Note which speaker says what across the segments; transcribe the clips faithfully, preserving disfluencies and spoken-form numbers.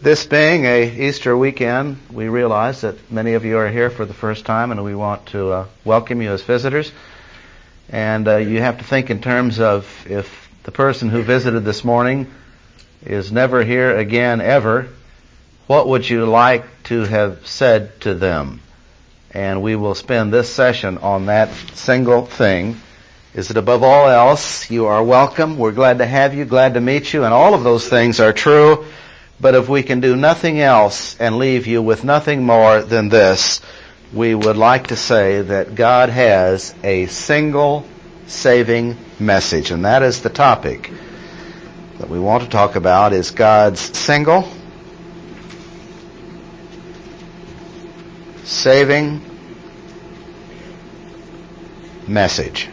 Speaker 1: This being a Easter weekend, we realize that many of you are here for the first time, and we want to uh, welcome you as visitors. And uh, you have to think in terms of if the person who visited this morning is never here again ever, what would you like to have said to them? And we will spend this session on that single thing. Is that above all else, you are welcome. We're glad to have you, glad to meet you, and all of those things are true. But if we can do nothing else and leave you with nothing more than this, we would like to say that God has a single saving message. And that is the topic that we want to talk about, is God's single saving message.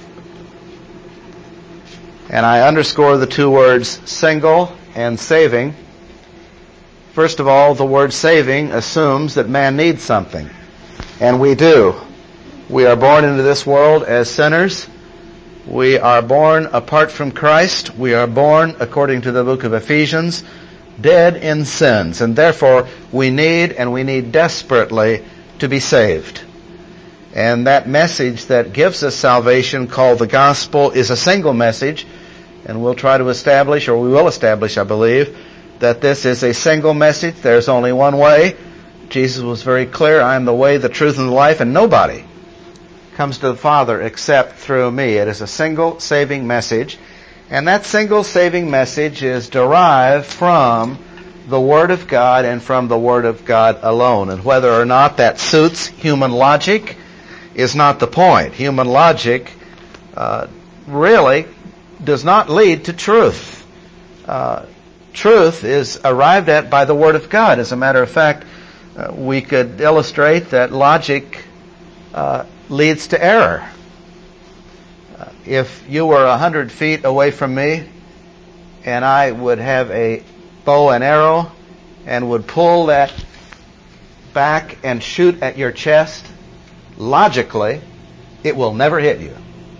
Speaker 1: And I underscore the two words single and saving. First of all, the word saving assumes that man needs something. And we do. We are born into this world as sinners. We are born apart from Christ. We are born, according to the book of Ephesians, dead in sins. And therefore, we need, and we need desperately, to be saved. And that message that gives us salvation, called the gospel, is a single message. And we'll try to establish, or we will establish, I believe, that this is a single message. There's only one way. Jesus was very clear, I am the way, the truth, and the life, and nobody comes to the Father except through me. It is a single saving message. And that single saving message is derived from the Word of God and from the Word of God alone. And whether or not that suits human logic is not the point. Human logic uh, really does not lead to truth. Uh, truth is arrived at by the Word of God. As a matter of fact, uh, we could illustrate that logic uh, leads to error. Uh, if you were a hundred feet away from me, and I would have a bow and arrow, and would pull that back and shoot at your chest, logically, it will never hit you.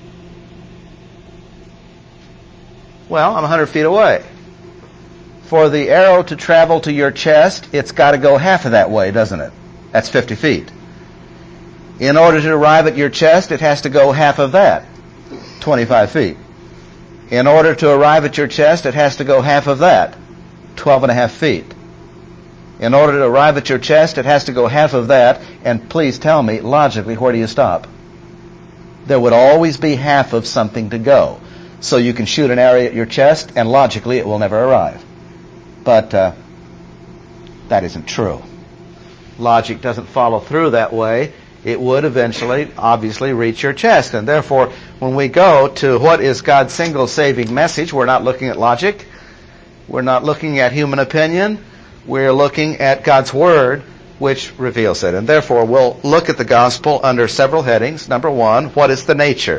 Speaker 1: Well, I'm a hundred feet away. For the arrow to travel to your chest, it's got to go half of that way, doesn't it? That's fifty feet. In order to arrive at your chest, it has to go half of that, twenty-five feet. In order to arrive at your chest, it has to go half of that, twelve and a half feet. In order to arrive at your chest, it has to go half of that, and please tell me, logically, where do you stop? There would always be half of something to go. So you can shoot an arrow at your chest, and logically it will never arrive. But uh, that isn't true. Logic doesn't follow through that way. It would eventually, obviously, reach your chest. And therefore, when we go to what is God's single saving message, we're not looking at logic. We're not looking at human opinion. We're looking at God's Word, which reveals it. And therefore, we'll look at the gospel under several headings. Number one, what is the nature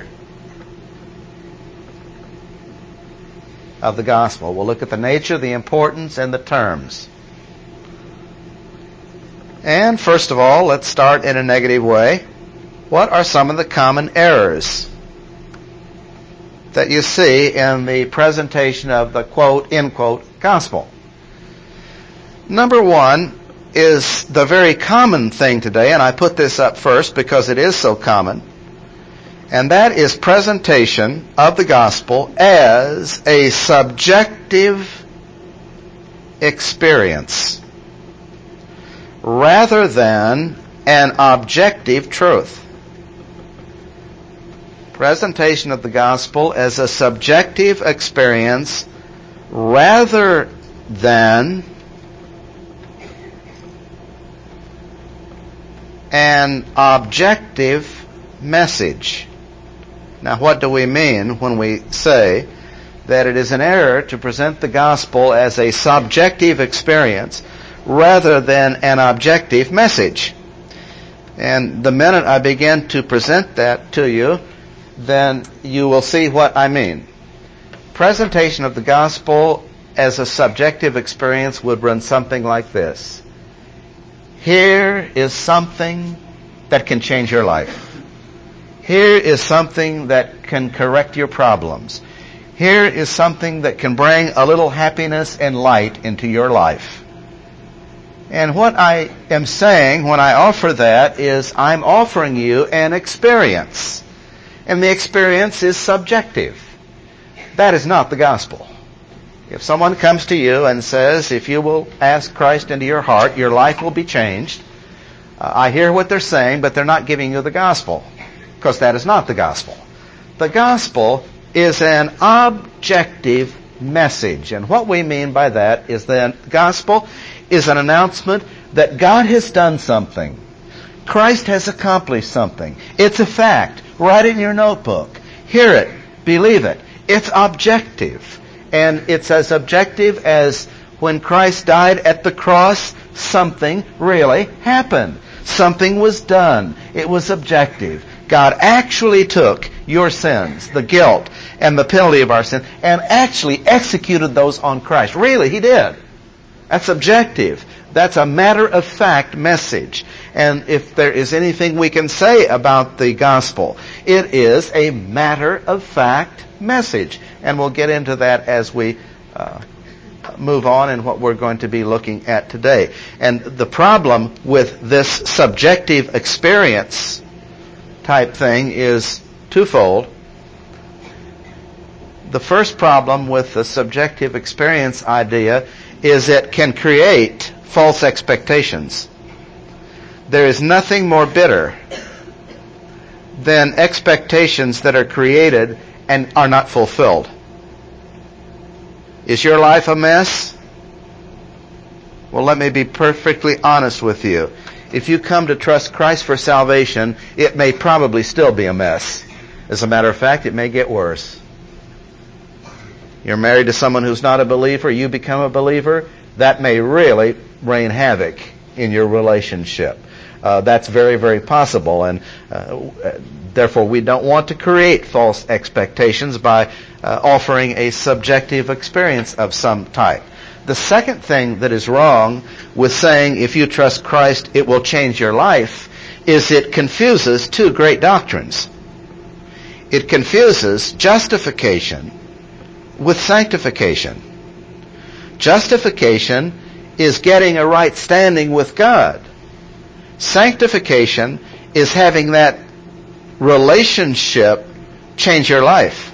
Speaker 1: of the gospel? We'll look at the nature, the importance, and the terms. And first of all, let's start in a negative way. What are some of the common errors that you see in the presentation of the quote, end quote, gospel? Number one is the very common thing today, and I put this up first because it is so common. And that is presentation of the gospel as a subjective experience rather than an objective truth. Presentation of the gospel as a subjective experience rather than an objective message. Now, what do we mean when we say that it is an error to present the gospel as a subjective experience rather than an objective message? And the minute I begin to present that to you, then you will see what I mean. Presentation of the gospel as a subjective experience would run something like this. Here is something that can change your life. Here is something that can correct your problems. Here is something that can bring a little happiness and light into your life. And what I am saying when I offer that is I'm offering you an experience. And the experience is subjective. That is not the gospel. If someone comes to you and says, if you will ask Christ into your heart, your life will be changed, uh, I hear what they're saying, but they're not giving you the gospel, because that is not the gospel. The gospel is an objective message. And what we mean by that is that the gospel is an announcement that God has done something. Christ has accomplished something. It's a fact. Write it in your notebook. Hear it. Believe it. It's objective. And it's as objective as when Christ died at the cross, something really happened. Something was done. It was objective. God actually took your sins, the guilt and the penalty of our sin, and actually executed those on Christ. Really, He did. That's objective. That's a matter-of-fact message. And if there is anything we can say about the gospel, it is a matter-of-fact message. And we'll get into that as we uh, move on in what we're going to be looking at today. And the problem with this subjective experience type thing is twofold. The first problem with the subjective experience idea is it can create false expectations. There is nothing more bitter than expectations that are created and are not fulfilled. Is your life a mess? Well, let me be perfectly honest with you. If you come to trust Christ for salvation, it may probably still be a mess. As a matter of fact, it may get worse. You're married to someone who's not a believer, you become a believer, that may really rain havoc in your relationship. Uh, that's very, very possible, and uh, therefore we don't want to create false expectations by uh, offering a subjective experience of some type. The second thing that is wrong with saying if you trust Christ it will change your life is it confuses two great doctrines. It confuses justification with sanctification. Justification is getting a right standing with God. Sanctification is having that relationship change your life.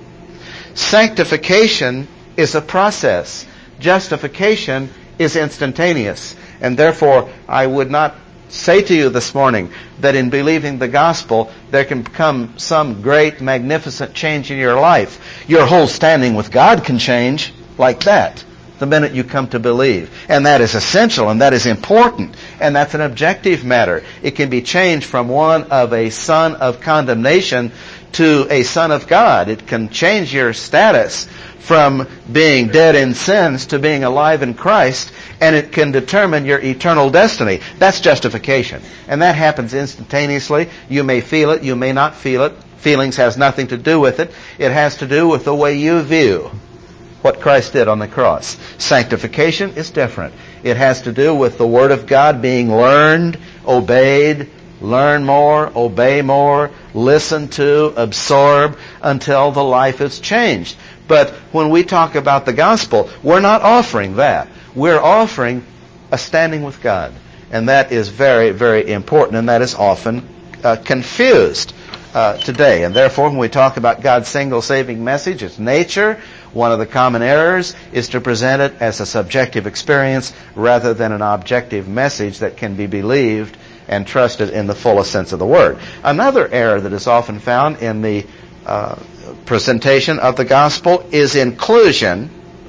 Speaker 1: Sanctification is a process. Justification is instantaneous. And therefore, I would not say to you this morning that in believing the gospel, there can come some great, magnificent change in your life. Your whole standing with God can change like that the minute you come to believe. And that is essential, and that is important, and that's an objective matter. It can be changed from one of a son of condemnation to a son of God. It can change your status from being dead in sins to being alive in Christ, and it can determine your eternal destiny. That's justification. And that happens instantaneously. You may feel it, you may not feel it. Feelings has nothing to do with it. It has to do with the way you view what Christ did on the cross. Sanctification is different. It has to do with the Word of God being learned, obeyed, learn more, obey more, listen to, absorb, until the life is changed. But when we talk about the gospel, we're not offering that. We're offering a standing with God. And that is very, very important, and that is often uh, confused uh, today. And therefore, when we talk about God's single saving message, its nature, one of the common errors is to present it as a subjective experience rather than an objective message that can be believed and trusted in the fullest sense of the word. Another error that is often found in the uh, presentation of the gospel is inclusion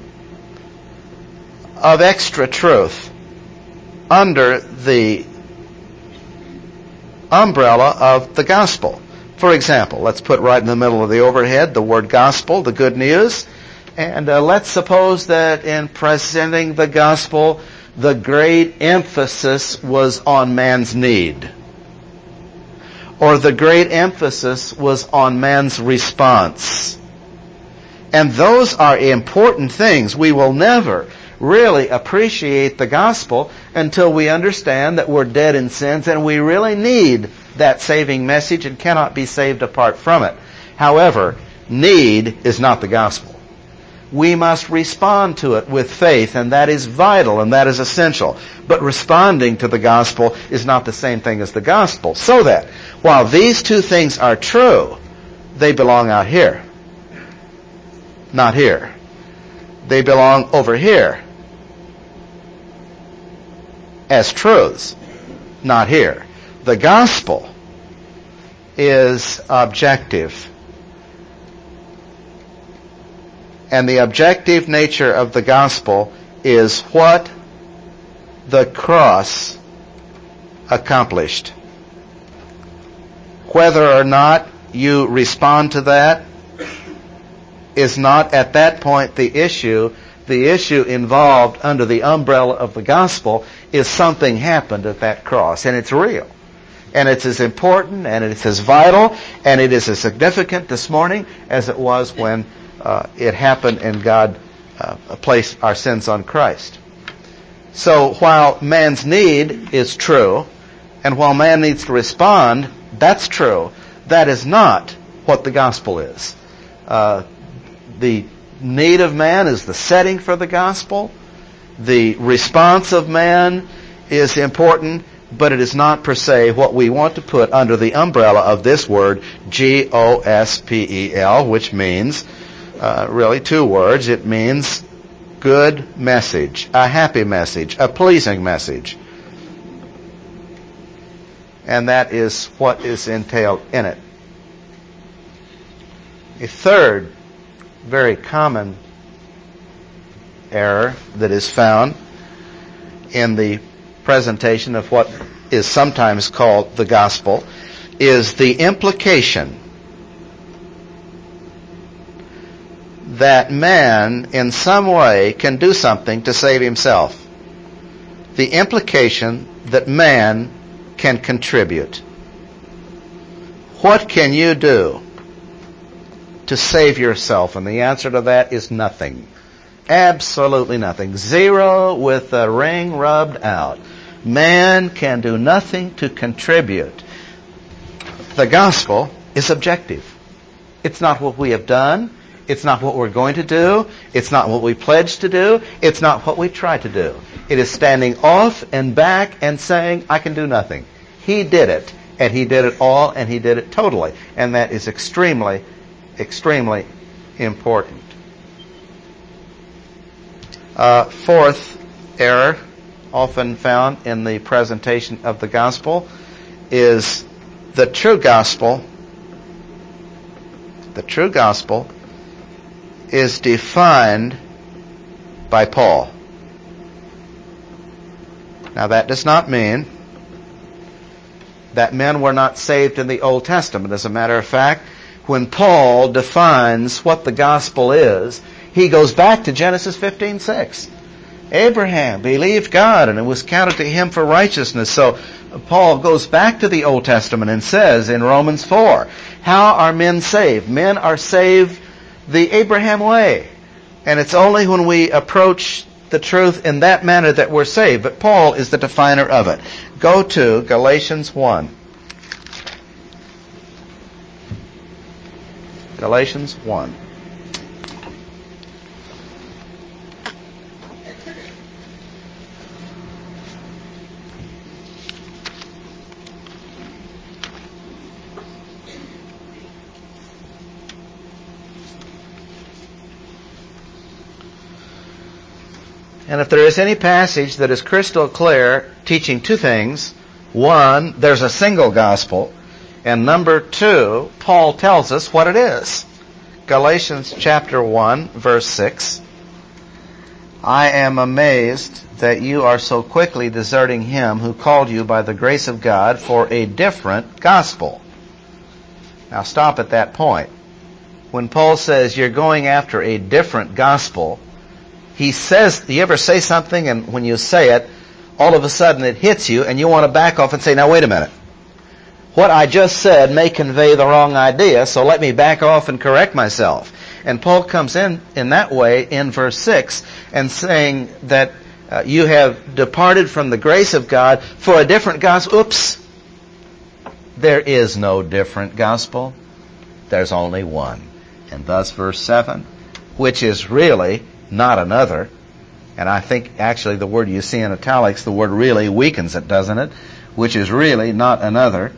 Speaker 1: of extra truth under the umbrella of the gospel. For example, let's put right in the middle of the overhead the word gospel, the good news. And uh, let's suppose that in presenting the gospel, the great emphasis was on man's need. Or the great emphasis was on man's response. And those are important things. We will never really appreciate the gospel until we understand that we're dead in sins and we really need that saving message and cannot be saved apart from it. However, need is not the gospel. we must respond to it with faith, and that is vital and that is essential. But responding to the gospel is not the same thing as the gospel. So that while these two things are true, they belong out here, not here. They belong over here as truths, not here. The gospel is objective. And the objective nature of the gospel is what the cross accomplished. Whether or not you respond to that is not at that point the issue. The issue involved under the umbrella of the gospel is something happened at that cross, and it's real. And it's as important, and it's as vital, and it is as significant this morning as it was when uh, it happened and God uh, placed our sins on Christ. So while man's need is true, and while man needs to respond, that's true. That is not what the gospel is. Uh, the need of man is the setting for the gospel. The response of man is important, but it is not per se what we want to put under the umbrella of this word, G O S P E L, which means uh, really two words. It means good message, a happy message, a pleasing message. And that is what is entailed in it. A third very common error that is found in the presentation of what is sometimes called the gospel is the implication that man in some way can do something to save himself. The implication that man can contribute. What can you do to save yourself? And the answer to that is nothing. Absolutely nothing. Zero with the ring rubbed out. Man can do nothing to contribute. The gospel is objective. It's not what we have done. It's not what we're going to do. It's not what we pledge to do. It's not what we try to do. It is standing off and back and saying, I can do nothing. He did it, and He did it all, and He did it totally. And that is extremely, extremely important. Uh, fourth error often found in the presentation of the gospel is the true gospel. The true gospel is defined by Paul. Now that does not mean that men were not saved in the Old Testament. As a matter of fact, when Paul defines what the gospel is, he goes back to Genesis fifteen six. Abraham believed God, and it was counted to him for righteousness. So Paul goes back to the Old Testament and says in Romans four, how are men saved? Men are saved the Abraham way. And it's only when we approach the truth in that manner that we're saved. But Paul is the definer of it. Go to Galatians one. Galatians one. And if there is any passage that is crystal clear teaching two things, one, there's a single gospel, and number two, Paul tells us what it is. Galatians chapter one, verse six. I am amazed that you are so quickly deserting him who called you by the grace of God for a different gospel. Now stop at that point. When Paul says you're going after a different gospel, he says, you ever say something and when you say it, all of a sudden it hits you and you want to back off and say, now wait a minute. What I just said may convey the wrong idea, so let me back off and correct myself. And Paul comes in in that way in verse six and saying that uh, you have departed from the grace of God for a different gospel. Oops. There is no different gospel. There's only one. And thus verse seven, which is really not another. And I think actually the word you see in italics, the word really weakens it, doesn't it? Which is really not another.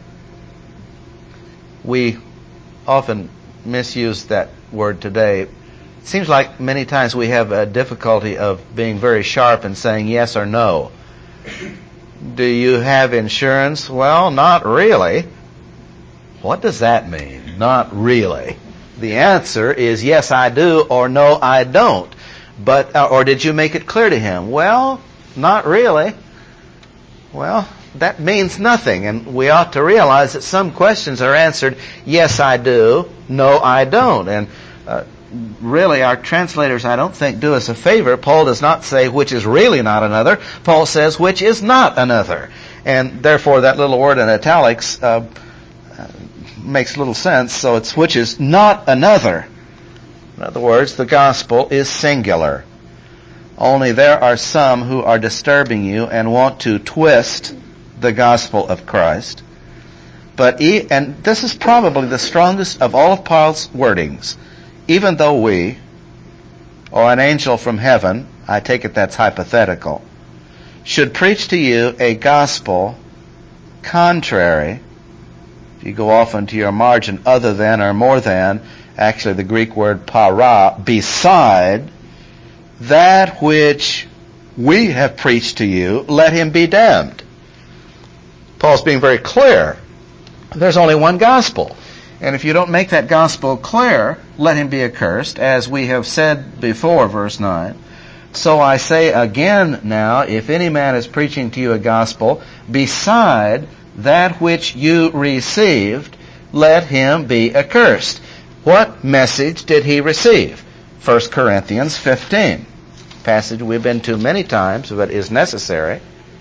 Speaker 1: We often misuse that word today. It seems like many times we have a difficulty of being very sharp and saying yes or no. Do you have insurance? Well, not really. What does that mean? Not really. The answer is yes, I do, or no, I don't. But, uh, or did you make it clear to him? Well, not really. Well, that means nothing, and we ought to realize that some questions are answered, yes, I do, no, I don't. And uh, really, our translators, I don't think, do us a favor. Paul does not say which is really not another. Paul says which is not another. And therefore, that little word in italics uh, makes little sense. So it's which is not another. In other words, the gospel is singular. Only there are some who are disturbing you and want to twist the gospel of Christ. But e- and this is probably the strongest of all of Paul's wordings. Even though we, or an angel from heaven, I take it that's hypothetical, should preach to you a gospel contrary, if you go off into your margin, other than or more than, actually the Greek word para, beside that which we have preached to you, let him be damned. Paul's being very clear. There's only one gospel. And if you don't make that gospel clear, let him be accursed, as we have said before, verse nine. So I say again now, if any man is preaching to you a gospel beside that which you received, let him be accursed. What message did he receive? First Corinthians fifteen. Passage we've been to many times, but is necessary.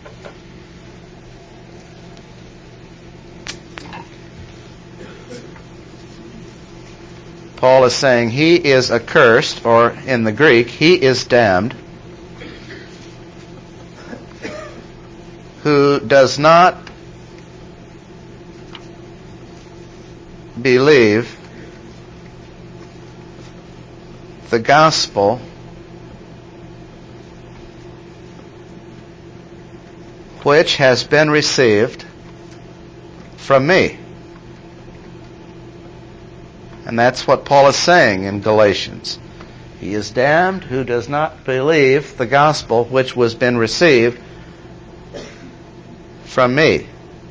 Speaker 1: Paul is saying he is accursed, or in the Greek, he is damned, who does not believe the gospel which has been received from me. And that's what Paul is saying in Galatians. He is damned who does not believe the gospel which was been received from me.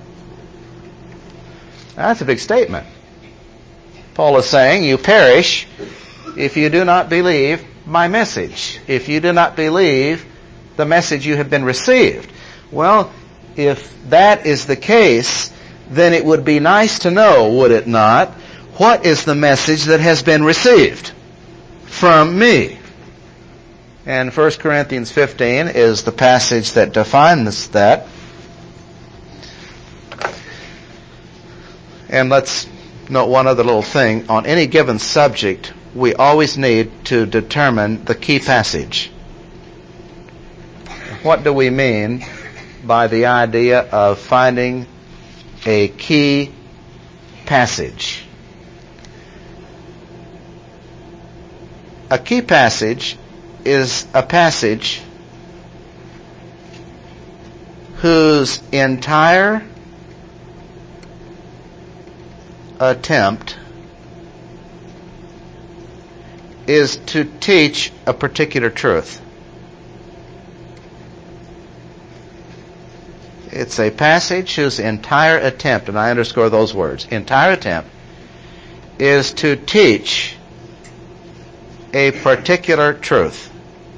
Speaker 1: Now, that's a big statement. Paul is saying, you perish if you do not believe my message, if you do not believe the message you have been received. Well, if that is the case, then it would be nice to know, would it not, what is the message that has been received from me? And First Corinthians fifteen is the passage that defines that. And let's note one other little thing. On any given subject, we always need to determine the key passage. What do we mean by the idea of finding a key passage? A key passage is a passage whose entire attempt is to teach a particular truth. It's a passage whose entire attempt, and I underscore those words, entire attempt, is to teach a particular truth.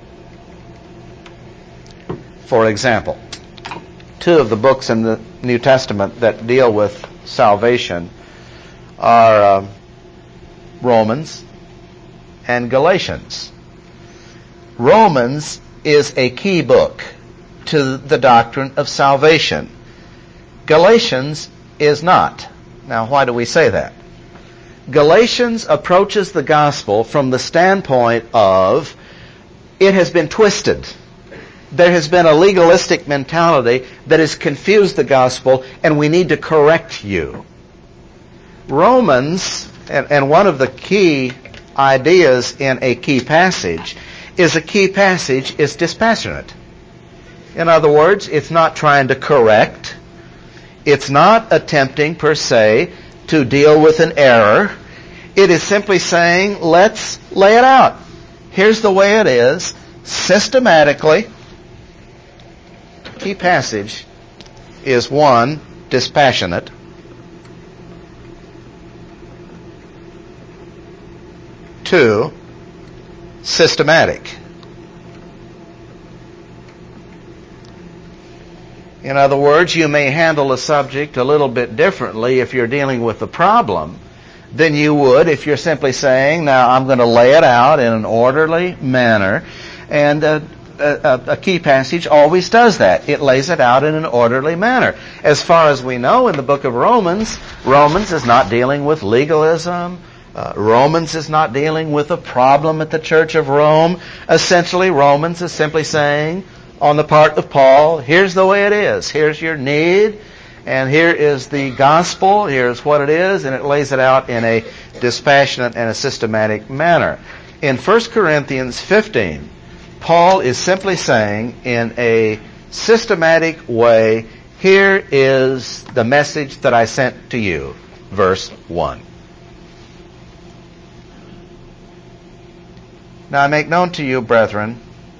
Speaker 1: For example, two of the books in the New Testament that deal with salvation are uh, Romans and Galatians. Romans is a key book to the doctrine of salvation. Galatians is not. Now, why do we say that? Galatians approaches the gospel from the standpoint of it has been twisted. There has been a legalistic mentality that has confused the gospel, and we need to correct you. Romans, and, and one of the key ideas in a key passage is a key passage is dispassionate. In other words, it's not trying to correct. It's not attempting, per se, to deal with an error. It is simply saying, let's lay it out. Here's the way it is, systematically. Key passage is one, dispassionate. Two, systematic. In other words, you may handle a subject a little bit differently if you're dealing with a problem than you would if you're simply saying, now I'm going to lay it out in an orderly manner. And a, a, a key passage always does that. It lays it out in an orderly manner. As far as we know in the book of Romans, Romans is not dealing with legalism. Uh, Romans is not dealing with a problem at the Church of Rome. Essentially, Romans is simply saying, on the part of Paul, here's the way it is. Here's your need, and here is the gospel. Here's what it is, and it lays it out in a dispassionate and a systematic manner. In First Corinthians fifteen, Paul is simply saying in a systematic way, here is the message that I sent to you. Verse one. Now I make known to you, brethren,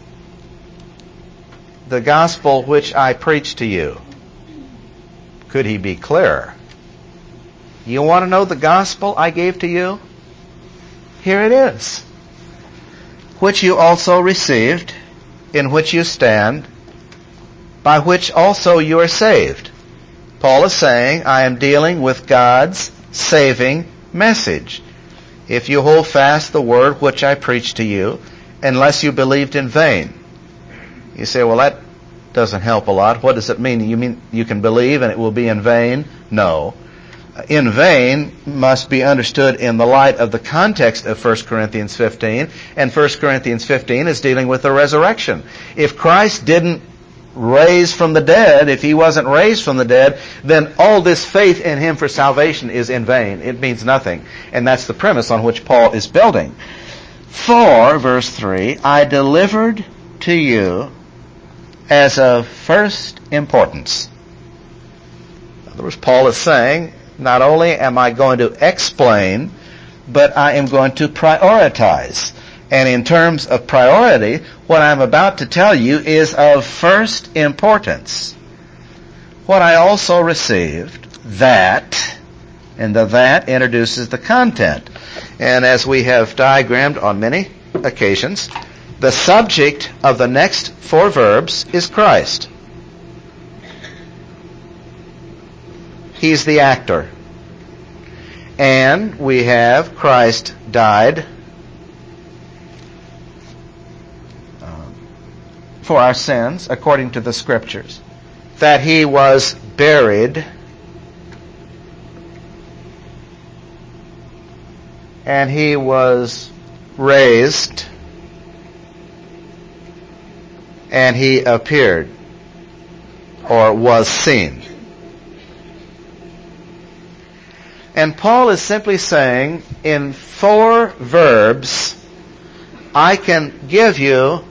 Speaker 1: the gospel which I preached to you. Could he be clearer? You want to know the gospel I gave to you? Here it is. Which you also received, in which you stand, by which also you are saved. Paul is saying, I am dealing with God's saving message. If you hold fast the word which I preached to you, unless you believed in vain. You say, well, that doesn't help a lot. What does it mean? You mean you can believe and it will be in vain? No. In vain must be understood in the light of the context of First Corinthians fifteen. And First Corinthians fifteen is dealing with the resurrection. If Christ didn't raise from the dead, if he wasn't raised from the dead, then all this faith in him for salvation is in vain. It means nothing. And that's the premise on which Paul is building. For, verse three, I delivered to you as of first importance. In other words, Paul is saying, not only am I going to explain, but I am going to prioritize. And in terms of priority, what I'm about to tell you is of first importance. What I also received, that, and the that introduces the content. And as we have diagrammed on many occasions, the subject of the next four verbs is Christ. He's the actor. And we have Christ died um, for our sins, according to the Scriptures. That he was buried. And he was raised. And he appeared, or was seen. And Paul is simply saying, in four verbs, I can give you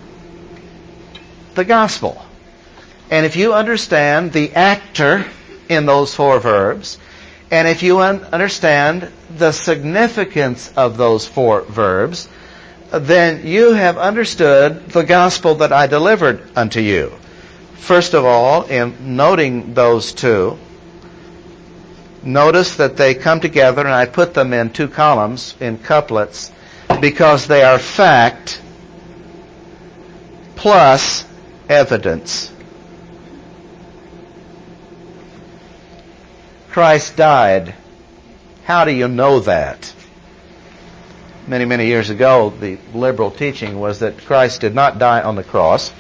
Speaker 1: the gospel. And if you understand the actor in those four verbs, and if you un- understand the significance of those four verbs, then you have understood the gospel that I delivered unto you. First of all, in noting those two, notice that they come together, and I put them in two columns, in couplets, because they are fact plus evidence. Christ died. How do you know that? Many, many years ago, the liberal teaching was that Christ did not die on the cross.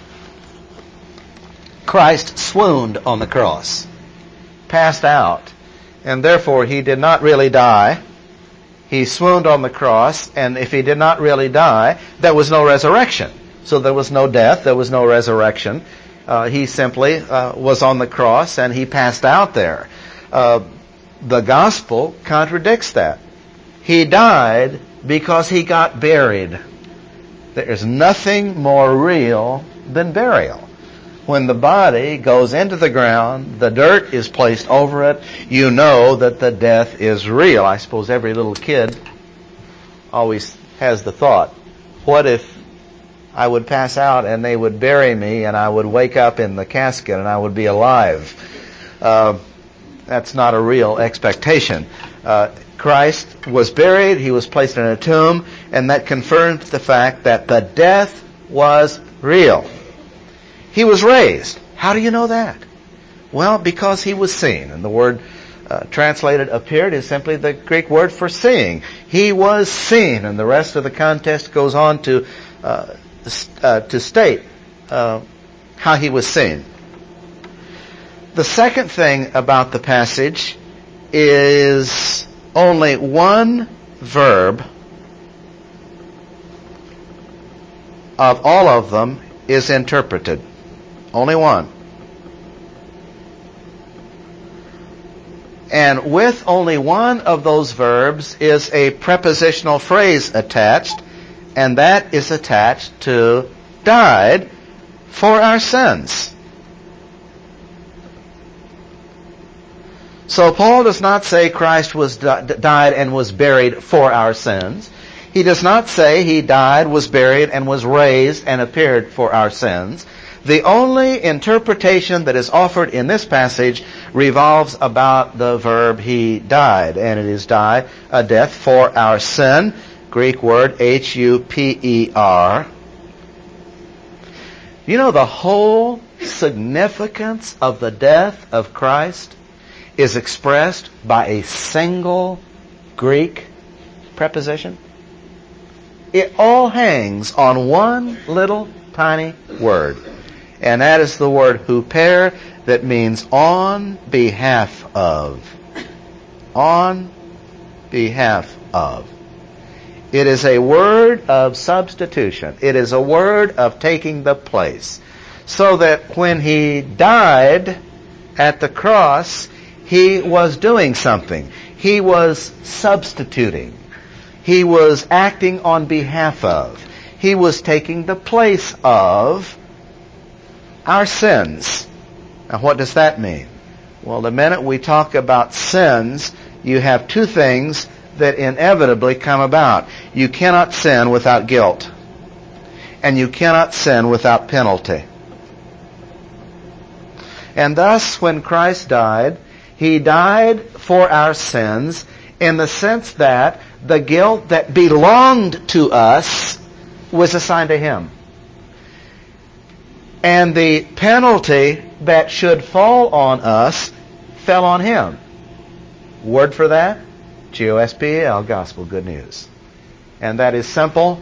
Speaker 1: Christ swooned on the cross, passed out, and therefore he did not really die. He swooned on the cross, and if he did not really die, there was no resurrection. So there was no death, there was no resurrection. Uh, he simply uh, was on the cross, and he passed out there. Uh, the gospel contradicts that. He died because he got buried. There is nothing more real than burial. When the body goes into the ground, the dirt is placed over it, you know that the death is real. I suppose every little kid always has the thought, what if I would pass out and they would bury me and I would wake up in the casket and I would be alive? Uh, that's not a real expectation. Uh, Christ was buried, he was placed in a tomb, and that confirms the fact that the death was real. He was raised. How do you know that? Well, because he was seen. And the word uh, translated appeared is simply the Greek word for seeing. He was seen. And the rest of the context goes on to uh, uh, to state uh, how he was seen. The second thing about the passage is only one verb of all of them is interpreted. Only one. And with only one of those verbs is a prepositional phrase attached, and that is attached to died for our sins. So Paul does not say Christ was di- died and was buried for our sins. He does not say he died, was buried, and was raised and appeared for our sins. The only interpretation that is offered in this passage revolves about the verb he died, and it is die, a death for our sin. Greek word H U P E R. You know, the whole significance of the death of Christ is expressed by a single Greek preposition. It all hangs on one little tiny word. And that is the word huper, that means on behalf of. On behalf of. It is a word of substitution. It is a word of taking the place. So that when he died at the cross, he was doing something. He was substituting. He was acting on behalf of. He was taking the place of our sins. Now, what does that mean? Well, the minute we talk about sins, you have two things that inevitably come about. You cannot sin without guilt, and you cannot sin without penalty. And thus, when Christ died, he died for our sins in the sense that the guilt that belonged to us was assigned to him. And the penalty that should fall on us fell on him. Word for that? G O S P E L, gospel, good news. And that is simple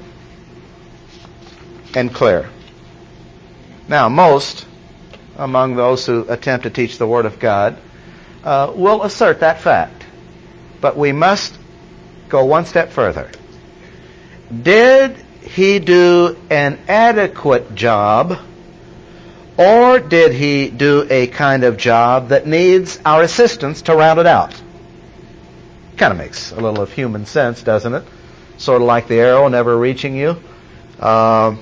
Speaker 1: and clear. Now, most among those who attempt to teach the Word of God uh, will assert that fact. But we must go one step further. Did he do an adequate job, or did he do a kind of job that needs our assistance to round it out? Kind of makes a little of human sense, doesn't it? Sort of like the arrow never reaching you. Uh,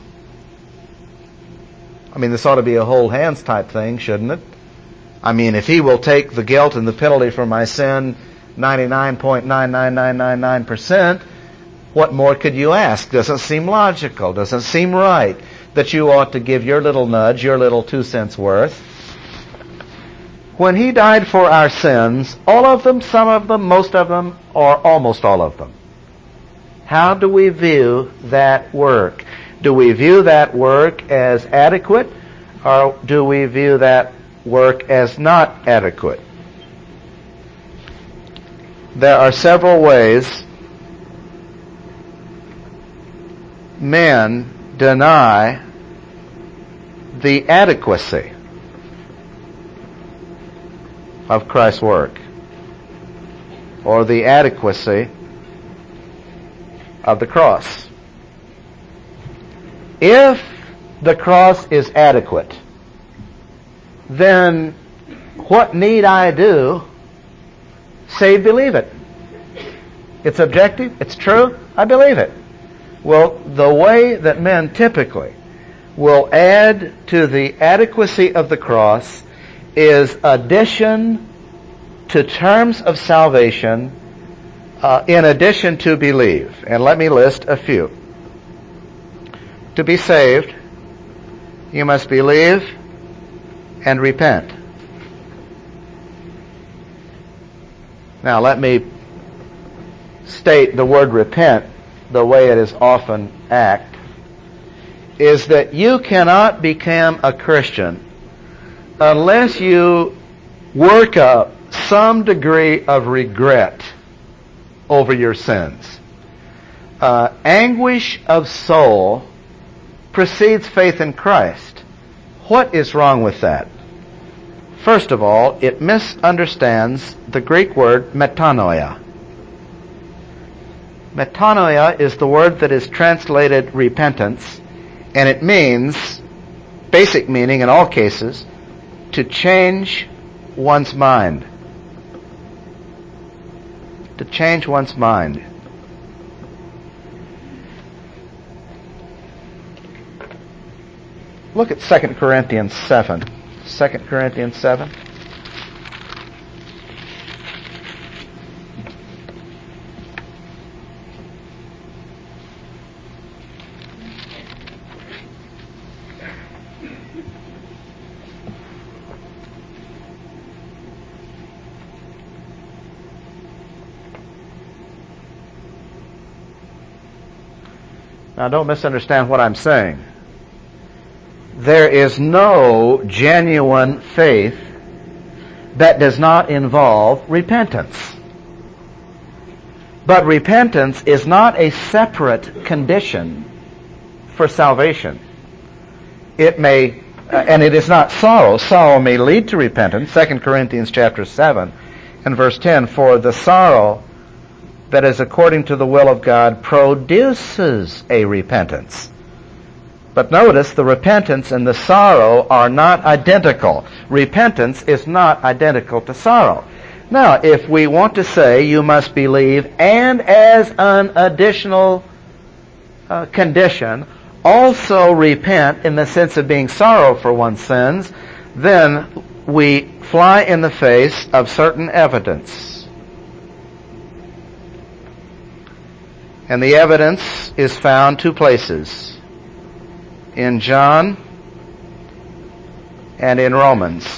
Speaker 1: I mean, this ought to be a hold hands type thing, shouldn't it? I mean, if he will take the guilt and the penalty for my sin ninety-nine point nine nine nine nine nine percent, what more could you ask? Doesn't seem logical. Doesn't seem right that you ought to give your little nudge, your little two cents worth. When he died for our sins, all of them, some of them, most of them, or almost all of them, how do we view that work? Do we view that work as adequate, or do we view that work as not adequate? There are several ways men deny the adequacy of Christ's work, or the adequacy of the cross. If the cross is adequate, then what need I do save believe it? It's objective, it's true, I believe it. Well, the way that men typically will add to the adequacy of the cross is addition to terms of salvation uh, in addition to believe. And let me list a few. To be saved, you must believe and repent. Now let me state the word repent the way it is often act, is that you cannot become a Christian unless you work up some degree of regret over your sins. Uh, anguish of soul precedes faith in Christ. What is wrong with that? First of all, it misunderstands the Greek word metanoia. Metanoia is the word that is translated repentance, and it means, basic meaning in all cases, to change one's mind. To change one's mind. Look at Second Corinthians seven. Second Corinthians seven. Now, don't misunderstand what I'm saying. There is no genuine faith that does not involve repentance. But repentance is not a separate condition for salvation. It may, uh, and it is not sorrow. Sorrow may lead to repentance. Second Corinthians chapter seven and verse ten, for the sorrow that is according to the will of God produces a repentance. But notice the repentance and the sorrow are not identical. Repentance is not identical to sorrow. Now, if we want to say you must believe and as an additional uh, condition also repent in the sense of being sorrow for one's sins, then we fly in the face of certain evidence. And the evidence is found two places, in John and in Romans.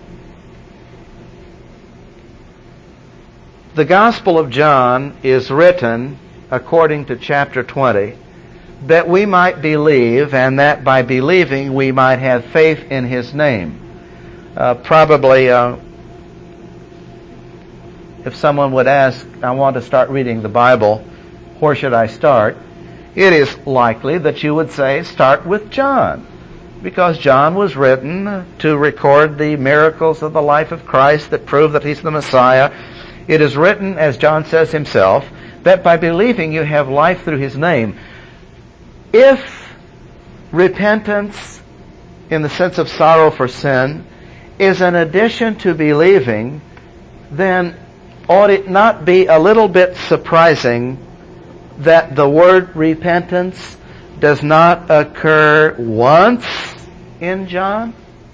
Speaker 1: The Gospel of John is written according to chapter twenty, that we might believe, and that by believing we might have faith in His name. Uh, probably, uh, if someone would ask, I want to start reading the Bible, where should I start? It is likely that you would say, start with John, because John was written to record the miracles of the life of Christ that prove that He's the Messiah. It is written, as John says himself, that by believing you have life through His name. If repentance, in the sense of sorrow for sin, is an addition to believing, then ought it not be a little bit surprising that the word repentance does not occur once in John?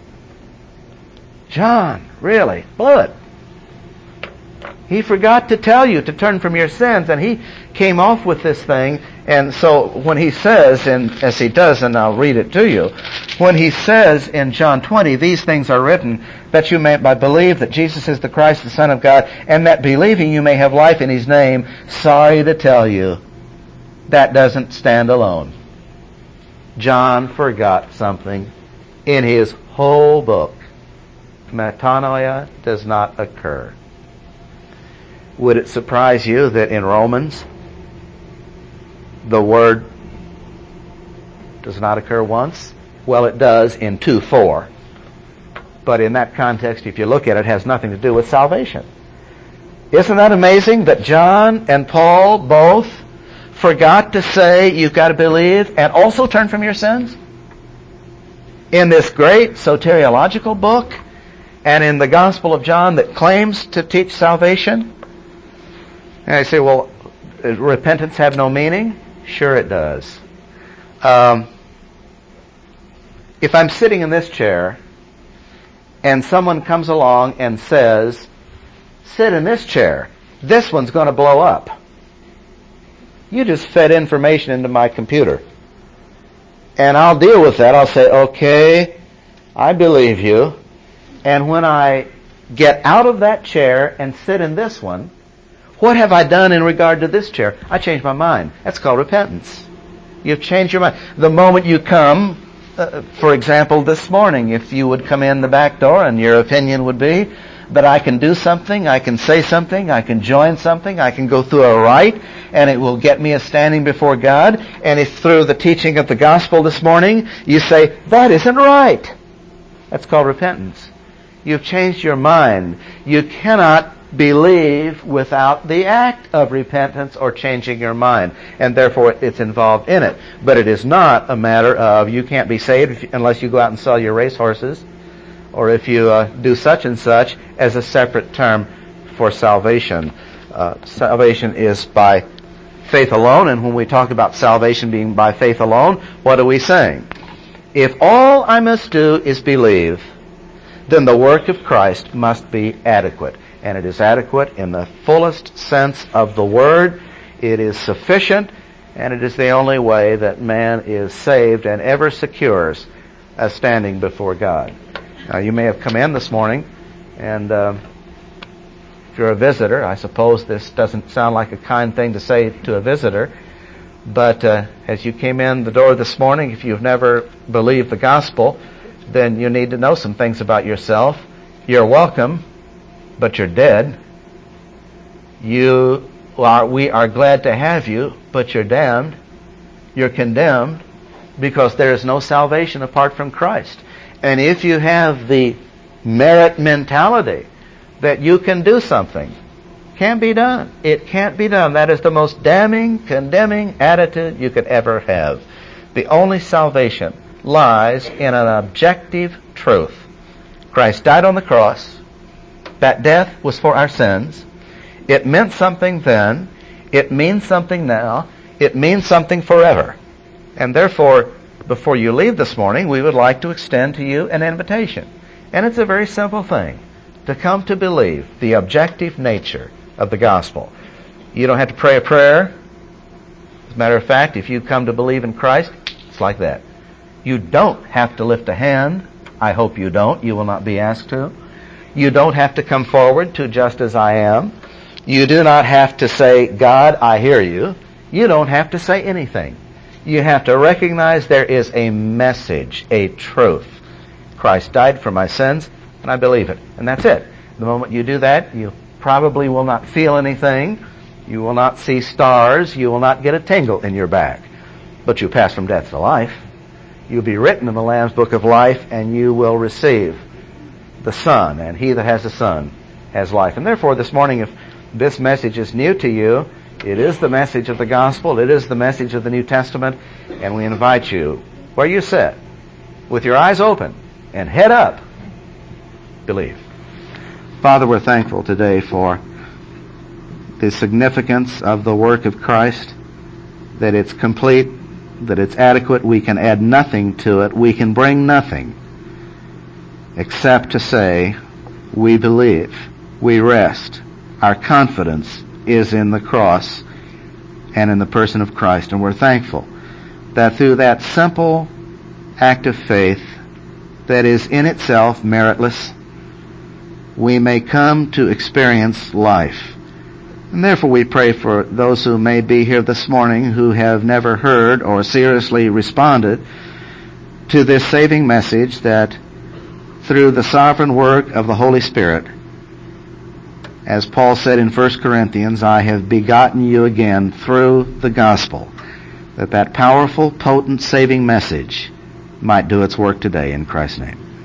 Speaker 1: John, really, blew it. He forgot to tell you to turn from your sins, and he came off with this thing. And so when he says, and as he does, and I'll read it to you, when he says in John twenty, these things are written that you may believe that Jesus is the Christ, the Son of God, and that believing you may have life in His name, sorry to tell you, that doesn't stand alone. John forgot something in his whole book. Metanoia does not occur. Would it surprise you that in Romans the word does not occur once? Well, it does in two four. But in that context, if you look at it, it has nothing to do with salvation. Isn't that amazing that John and Paul both forgot to say you've got to believe and also turn from your sins? In this great soteriological book and in the Gospel of John that claims to teach salvation? And I say, well, repentance have no meaning? Sure it does. Um, if I'm sitting in this chair and someone comes along and says, sit in this chair, this one's going to blow up. You just fed information into my computer. And I'll deal with that. I'll say, okay, I believe you. And when I get out of that chair and sit in this one, what have I done in regard to this chair? I changed my mind. That's called repentance. You've changed your mind. The moment you come, uh, for example, this morning, if you would come in the back door and your opinion would be that I can do something, I can say something, I can join something, I can go through a rite, and it will get me a standing before God, and if through the teaching of the gospel this morning, you say, that isn't right. That's called repentance. You've changed your mind. You cannot believe without the act of repentance or changing your mind, and therefore it's involved in it. But it is not a matter of you can't be saved unless you go out and sell your racehorses, or if you uh, do such and such, as a separate term for salvation. Uh, salvation is by faith alone, and when we talk about salvation being by faith alone, what are we saying? If all I must do is believe, then the work of Christ must be adequate. And it is adequate in the fullest sense of the word. It is sufficient, and it is the only way that man is saved and ever secures a standing before God. Now, you may have come in this morning, and uh, if you're a visitor, I suppose this doesn't sound like a kind thing to say to a visitor, but uh, as you came in the door this morning, if you've never believed the gospel, then you need to know some things about yourself. You're welcome, but you're dead. You are, we are glad to have you, but you're damned. You're condemned because there is no salvation apart from Christ. And if you have the merit mentality that you can do something, can't be done. It can't be done. That is the most damning, condemning attitude you could ever have. The only salvation lies in an objective truth. Christ died on the cross. That death was for our sins. It meant something then. It means something now. It means something forever. And therefore, before you leave this morning, we would like to extend to you an invitation. And it's a very simple thing, to come to believe the objective nature of the gospel. You don't have to pray a prayer. As a matter of fact, if you come to believe in Christ, it's like that. You don't have to lift a hand. I hope you don't. You will not be asked to. You don't have to come forward to just as I am. You do not have to say, God, I hear you. You don't have to say anything. You have to recognize there is a message, a truth. Christ died for my sins, and I believe it. And that's it. The moment you do that, you probably will not feel anything. You will not see stars. You will not get a tingle in your back. But you pass from death to life. You'll be written in the Lamb's Book of Life, and you will receive the Son. And he that has the Son has life. And therefore, this morning, if this message is new to you, it is the message of the gospel. It is the message of the New Testament. And we invite you, where you sit, with your eyes open and head up, believe. Father, we're thankful today for the significance of the work of Christ, that it's complete, that it's adequate. We can add nothing to it. We can bring nothing except to say, we believe, we rest. Our confidence is in the cross and in the person of Christ. And we're thankful that through that simple act of faith that is in itself meritless, we may come to experience life. And therefore we pray for those who may be here this morning who have never heard or seriously responded to this saving message, that through the sovereign work of the Holy Spirit, as Paul said in First Corinthians, I have begotten you again through the gospel, that that powerful, potent, saving message might do its work today in Christ's name.